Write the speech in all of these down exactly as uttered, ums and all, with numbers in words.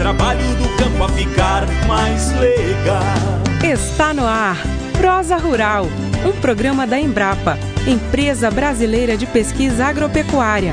trabalho do campo a ficar mais legal. Está no ar Prosa Rural, um programa da Embrapa, Empresa Brasileira de Pesquisa Agropecuária.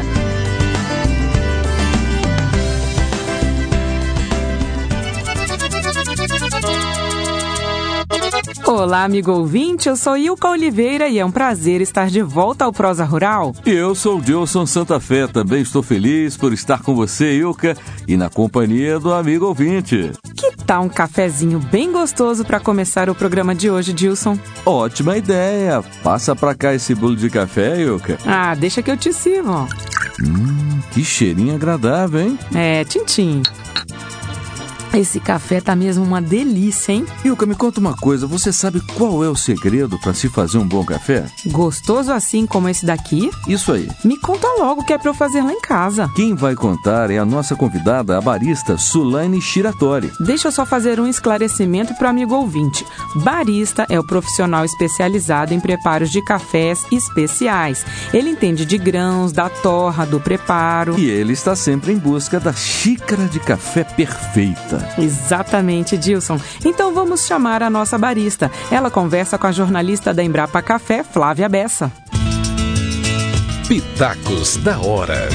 Olá, amigo ouvinte, eu sou Ilka Oliveira e é um prazer estar de volta ao Prosa Rural. E eu sou o Dilson Santa Fé, também estou feliz por estar com você, Ilka, e na companhia do amigo ouvinte. Que tal um cafezinho bem gostoso para começar o programa de hoje, Dilson? Ótima ideia! Passa pra cá esse bolo de café, Ilka. Ah, deixa que eu te sirvo. Hum, que cheirinho agradável, hein? É, tintim. Esse café tá mesmo uma delícia, hein? Ilka, me conta uma coisa, você sabe qual é o segredo para se fazer um bom café? Gostoso assim como esse daqui? Isso aí. Me conta logo o que é para eu fazer lá em casa. Quem vai contar é a nossa convidada, a barista Sulaine Shiratori. Deixa eu só fazer um esclarecimento para o amigo ouvinte. Barista é o profissional especializado em preparos de cafés especiais. Ele entende de grãos, da torra, do preparo. E ele está sempre em busca da xícara de café perfeita. Exatamente, Dilson. Então vamos chamar a nossa barista. Ela conversa com a jornalista da Embrapa Café, Flávia Bessa. Pitacos da Hora.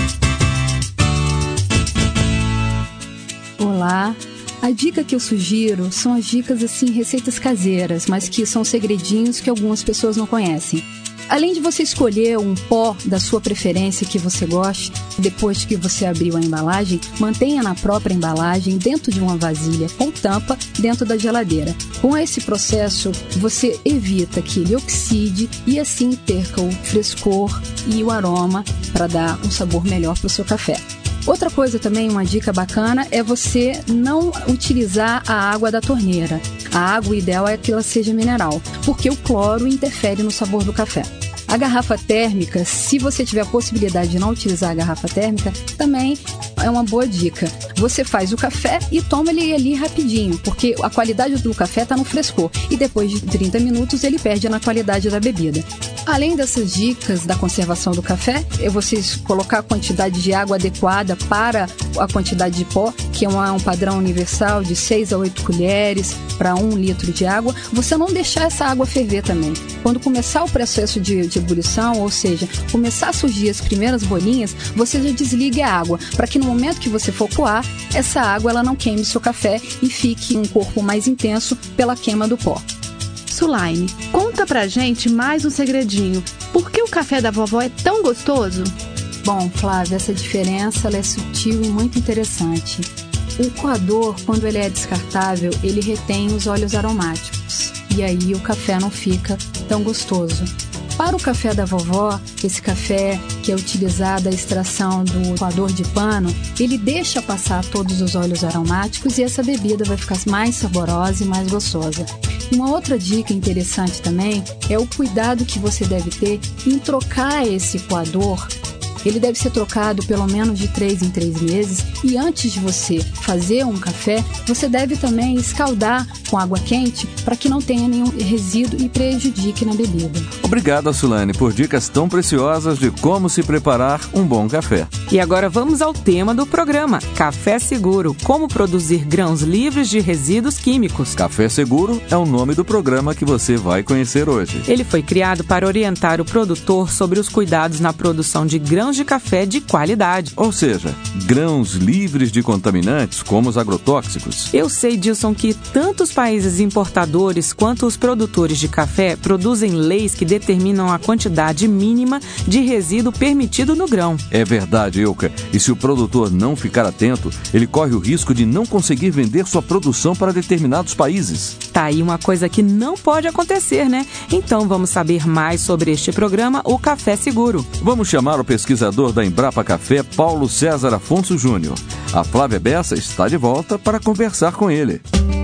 Olá. A dica que eu sugiro são as dicas, assim, receitas caseiras, mas que são segredinhos que algumas pessoas não conhecem. Além de você escolher um pó da sua preferência que você goste, depois que você abriu a embalagem, mantenha na própria embalagem dentro de uma vasilha com tampa dentro da geladeira. Com esse processo, você evita que ele oxide e assim perca o frescor e o aroma para dar um sabor melhor para o seu café. Outra coisa também, uma dica bacana, é você não utilizar a água da torneira. A água ideal é que ela seja mineral, porque o cloro interfere no sabor do café. A garrafa térmica, se você tiver a possibilidade de não utilizar a garrafa térmica, também é uma boa dica. Você faz o café e toma ele ali rapidinho, porque a qualidade do café está no frescor e depois de trinta minutos ele perde na qualidade da bebida. Além dessas dicas da conservação do café, é você colocar a quantidade de água adequada para a quantidade de pó, que é um padrão universal de seis a oito colheres para um litro de água. Você não deixar essa água ferver também. Quando começar o processo de, de ebulição, ou seja, começar a surgir as primeiras bolinhas, você já desligue a água, para que no momento que você for coar, essa água ela não queime seu café e fique um corpo mais intenso pela queima do pó. Sulaine, conta pra gente mais um segredinho. Por que o café da vovó é tão gostoso? Bom, Flávia, essa diferença ela é sutil e muito interessante. O coador, quando ele é descartável, ele retém os óleos aromáticos. E aí o café não fica tão gostoso. Para o café da vovó, esse café que é utilizado a extração do coador de pano, ele deixa passar todos os óleos aromáticos e essa bebida vai ficar mais saborosa e mais gostosa. E uma outra dica interessante também é o cuidado que você deve ter em trocar esse coador. Ele deve ser trocado pelo menos de três em três meses e antes de você fazer um café, você deve também escaldar com água quente para que não tenha nenhum resíduo e prejudique na bebida. Obrigado, Sulaine, por dicas tão preciosas de como se preparar um bom café. E agora vamos ao tema do programa, Café Seguro, como produzir grãos livres de resíduos químicos. Café Seguro é o nome do programa que você vai conhecer hoje. Ele foi criado para orientar o produtor sobre os cuidados na produção de grãos de café de qualidade. Ou seja, grãos livres de contaminantes como os agrotóxicos. Eu sei, Dilson, que tanto os países importadores quanto os produtores de café produzem leis que determinam a quantidade mínima de resíduo permitido no grão. É verdade, Ilka. E se o produtor não ficar atento, ele corre o risco de não conseguir vender sua produção para determinados países. Tá aí uma coisa que não pode acontecer, né? Então vamos saber mais sobre este programa, o Café Seguro. Vamos chamar o pesquisador da Embrapa Café, Paulo César Afonso Júnior. A Flávia Bessa está de volta para conversar com ele.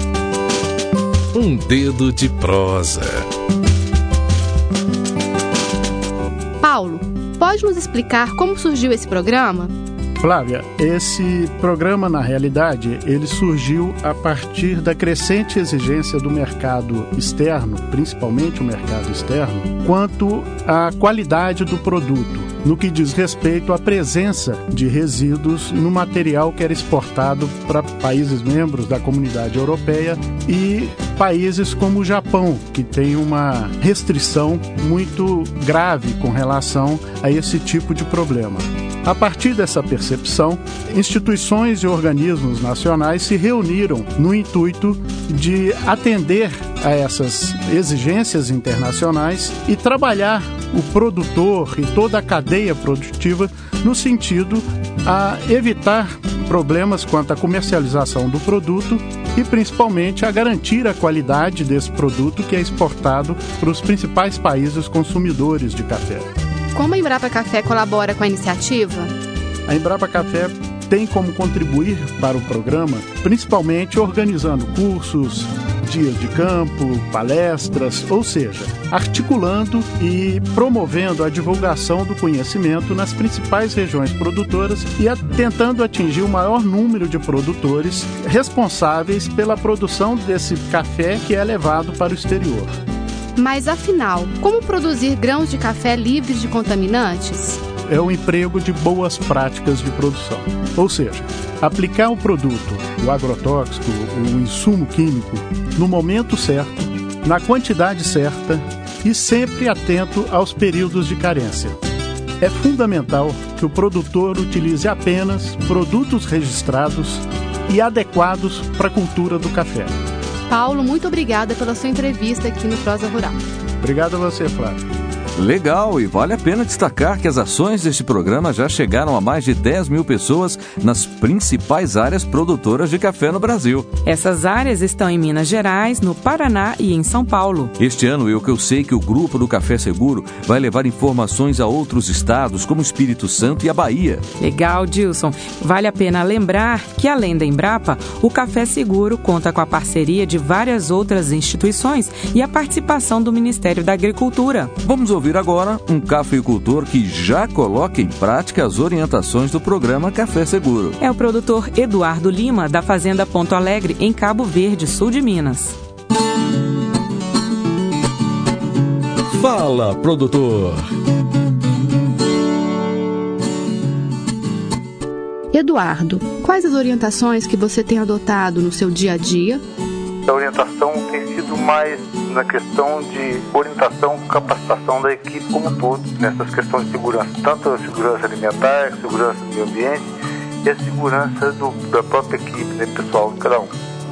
Um dedo de prosa. Paulo, pode nos explicar como surgiu esse programa? Flávia, esse programa, na realidade, ele surgiu a partir da crescente exigência do mercado externo, principalmente o mercado externo, quanto à qualidade do produto. no que diz respeito à presença de resíduos no material que era exportado para países membros da Comunidade Europeia e países como o Japão, que tem uma restrição muito grave com relação a esse tipo de problema. A partir dessa percepção, instituições e organismos nacionais se reuniram no intuito de atender a essas exigências internacionais e trabalhar o produtor e toda a cadeia produtiva no sentido a evitar problemas quanto à comercialização do produto e principalmente a garantir a qualidade desse produto que é exportado para os principais países consumidores de café. Como a Embrapa Café colabora com a iniciativa? A Embrapa Café tem como contribuir para o programa, principalmente organizando cursos, dias de campo, palestras, ou seja, articulando e promovendo a divulgação do conhecimento nas principais regiões produtoras e a, tentando atingir o maior número de produtores responsáveis pela produção desse café que é levado para o exterior. Mas, afinal, como produzir grãos de café livres de contaminantes? É o emprego de boas práticas de produção. Ou seja, aplicar o produto, o agrotóxico, o insumo químico, no momento certo, na quantidade certa e sempre atento aos períodos de carência. É fundamental que o produtor utilize apenas produtos registrados e adequados para a cultura do café. Paulo, muito obrigada pela sua entrevista aqui no Prosa Rural. Obrigado a você, Flávio. Legal, e vale a pena destacar que as ações deste programa já chegaram a mais de dez mil pessoas nas principais áreas produtoras de café no Brasil. Essas áreas estão em Minas Gerais, no Paraná e em São Paulo. Este ano, eu que eu sei que o Grupo do Café Seguro vai levar informações a outros estados, como Espírito Santo e a Bahia. Legal, Dilson. Vale a pena lembrar que, além da Embrapa, o Café Seguro conta com a parceria de várias outras instituições e a participação do Ministério da Agricultura. Vamos ouvir ouvir agora um cafeicultor que já coloca em prática as orientações do programa Café Seguro. É o produtor Eduardo Lima, da Fazenda Ponto Alegre, em Cabo Verde, sul de Minas. Fala, produtor! Eduardo, quais as orientações que você tem adotado no seu dia a dia? A orientação tem sido mais na questão de orientação, capacitação da equipe como um todo, nessas questões de segurança, tanto a segurança alimentar, a segurança do meio ambiente e a segurança do, da própria equipe, né, pessoal de cada um.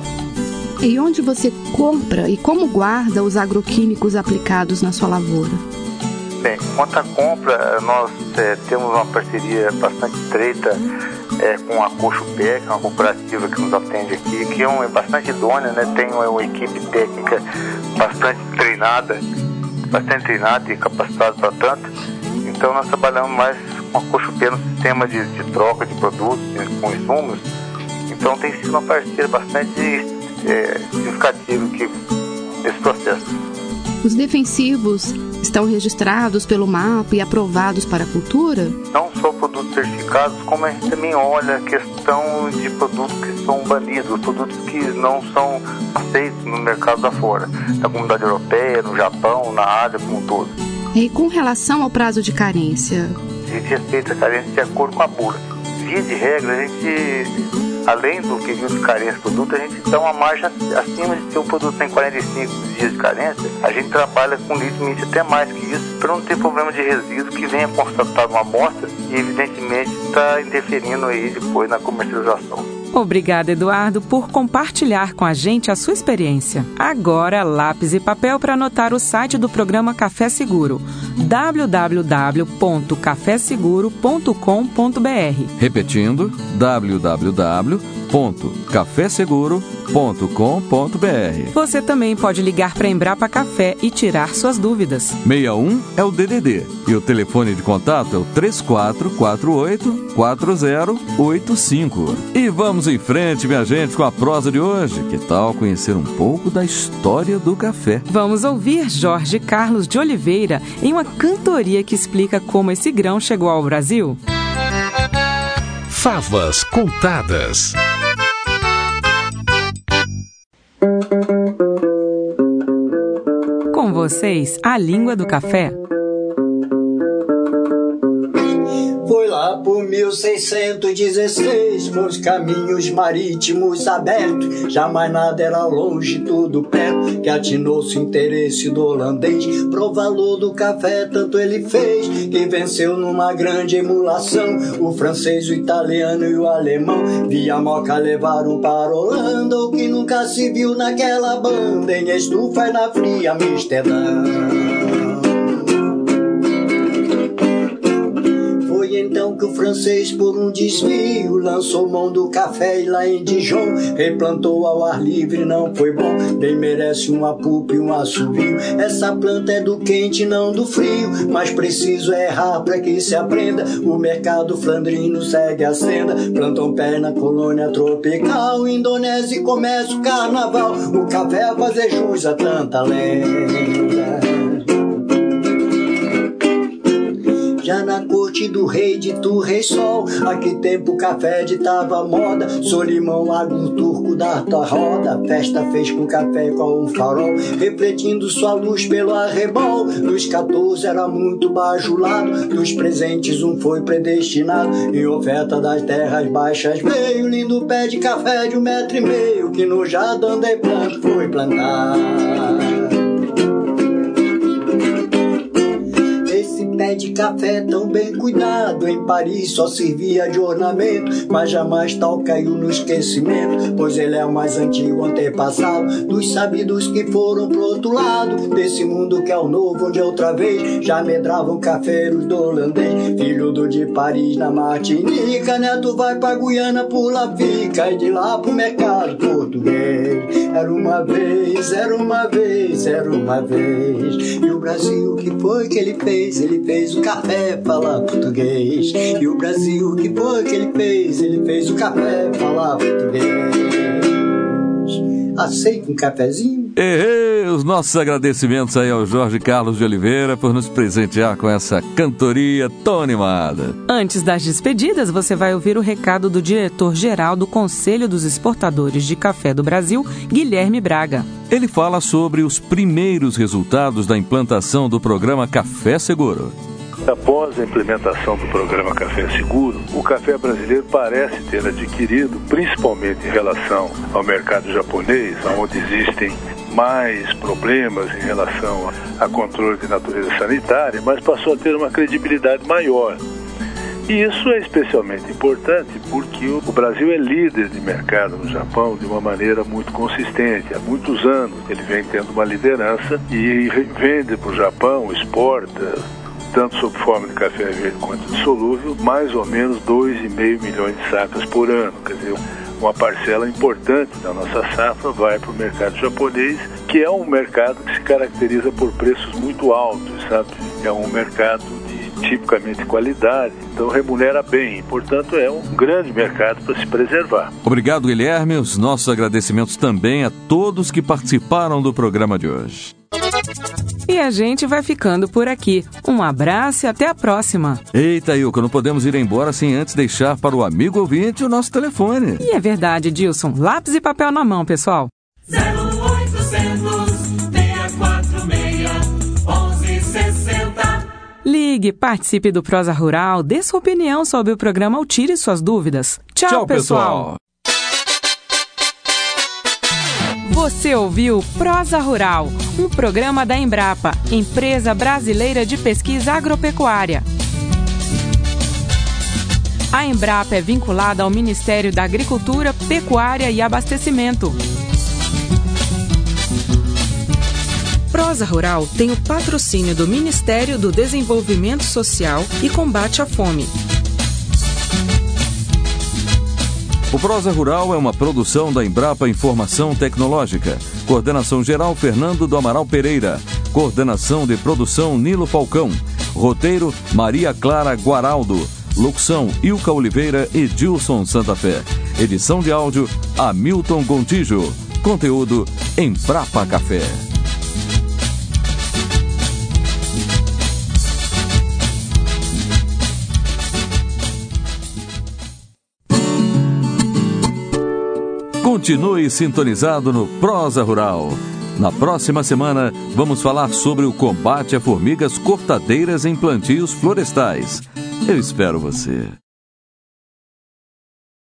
E onde você compra e como guarda os agroquímicos aplicados na sua lavoura? Bem, quanto à compra, nós é, temos uma parceria bastante estreita É, com a Cochupé, que é uma cooperativa que nos atende aqui, que é, um, é bastante idônea, né? Tem uma, uma equipe técnica bastante treinada, bastante treinada e capacitada para tanto. Então nós trabalhamos mais com a Cochupé no sistema de, de troca de produtos, de, com insumos. Então tem sido uma parceria bastante é, significativa aqui nesse processo. Os defensivos estão registrados pelo M A P e aprovados para a cultura? Não só produtos certificados, como a gente também olha a questão de produtos que são banidos, produtos que não são aceitos no mercado afora, na comunidade europeia, no Japão, na Ásia como um todo. E com relação ao prazo de carência? A gente respeita a carência de acordo com a bula. Via de regra, a gente, além do período de carência do produto, a gente dá uma margem acima de se o produto tem quarenta e cinco dias de carência, a gente trabalha com limite até mais que isso, para não ter problema de resíduo que venha constatado uma amostra e evidentemente está interferindo aí depois na comercialização. Obrigada, Eduardo, por compartilhar com a gente a sua experiência. Agora, lápis e papel para anotar o site do programa Café Seguro, w w w ponto café seguro ponto com ponto b r. Repetindo, w w w ponto café seguro ponto com ponto b r. Você também pode ligar para a Embrapa Café e tirar suas dúvidas. seis um é o D D D e o telefone de contato é o três quatro quatro oito quatro zero oito cinco. E vamos em frente, minha gente, com a prosa de hoje. Que tal conhecer um pouco da história do café? Vamos ouvir Jorge Carlos de Oliveira em uma cantoria que explica como esse grão chegou ao Brasil. Favas contadas. Com vocês, a língua do café. Lá por mil seiscentos e dezesseis, meus caminhos marítimos abertos, jamais nada era longe, tudo perto, que atinou-se o interesse do holandês. Pro valor do café tanto ele fez, que venceu numa grande emulação. O francês, o italiano e o alemão, via moca levaram para a Holanda, o que nunca se viu naquela banda, em estufa e na fria Amsterdã. Então que o francês, por um desvio, lançou mão do café e lá em Dijon replantou ao ar livre, não foi bom, bem merece uma pupa e um assovio. Essa planta é do quente, não do frio, mas preciso é errar pra que se aprenda. O mercado flandrino segue a senda, plantam pé na colônia tropical, Indonésia e começa o carnaval, o café a fazer jus a tanta lenda. Já na corte do rei de Tu, rei sol, a que tempo o café ditava moda. Solimão, água, turco da tua roda, a festa fez com café com um farol, refletindo sua luz pelo arrebol. Dos quatorze era muito bajulado, dos presentes um foi predestinado. Em oferta das terras baixas veio lindo pé de café de um metro e meio, que no Jardim des Plantes foi plantar. Pé de café tão bem cuidado, em Paris só servia de ornamento, mas jamais tal caiu no esquecimento, pois ele é o mais antigo antepassado dos sabidos que foram pro outro lado desse mundo que é o novo, onde outra vez já medravam cafeiros do holandês. Filho do de Paris na Martinica, neto vai pra Guiana, por lá fica, e de lá pro mercado português. Era uma vez, era uma vez, era uma vez, e o Brasil, que foi que ele fez? Ele fez o café falar português. E o Brasil, que foi que ele fez? Ele fez o café falar português. Aceita um cafezinho? E os nossos agradecimentos aí ao Jorge Carlos de Oliveira por nos presentear com essa cantoria tão animada. Antes das despedidas, você vai ouvir o recado do diretor-geral do Conselho dos Exportadores de Café do Brasil, Guilherme Braga. Ele fala sobre os primeiros resultados da implantação do programa Café Seguro. Após a implementação do programa Café Seguro, o café brasileiro parece ter adquirido, principalmente em relação ao mercado japonês, onde existem mais problemas em relação a controle de natureza sanitária, mas passou a ter uma credibilidade maior. E isso é especialmente importante porque o Brasil é líder de mercado no Japão de uma maneira muito consistente. Há muitos anos ele vem tendo uma liderança e vende para o Japão, exporta, tanto sob forma de café verde quanto de solúvel, mais ou menos dois vírgula cinco milhões de sacas por ano. Quer dizer, uma parcela importante da nossa safra vai para o mercado japonês, que é um mercado que se caracteriza por preços muito altos, sabe? É um mercado de tipicamente qualidade, então remunera bem, portanto é um grande mercado para se preservar. Obrigado, Guilherme. Os nossos agradecimentos também a todos que participaram do programa de hoje. E a gente vai ficando por aqui. Um abraço e até a próxima. Eita, Ilka, não podemos ir embora sem antes deixar para o amigo ouvinte o nosso telefone. E é verdade, Dilson. Lápis e papel na mão, pessoal. zero oitocentos, seis quatro seis, onze sessenta. Ligue, participe do Prosa Rural, dê sua opinião sobre o programa ou tire suas dúvidas. Tchau, Tchau pessoal. pessoal. Você ouviu Prosa Rural, um programa da Embrapa, Empresa Brasileira de Pesquisa Agropecuária. A Embrapa é vinculada ao Ministério da Agricultura, Pecuária e Abastecimento. Prosa Rural tem o patrocínio do Ministério do Desenvolvimento Social e Combate à Fome. O Prosa Rural é uma produção da Embrapa Informação Tecnológica. Coordenação geral Fernando do Amaral Pereira. Coordenação de produção Nilo Falcão. Roteiro Maria Clara Guaraldo. Locução Ilka Oliveira e Dilson Santa Fé. Edição de áudio Hamilton Gontijo. Conteúdo Embrapa Café. Continue sintonizado no Prosa Rural. Na próxima semana, vamos falar sobre o combate a formigas cortadeiras em plantios florestais. Eu espero você.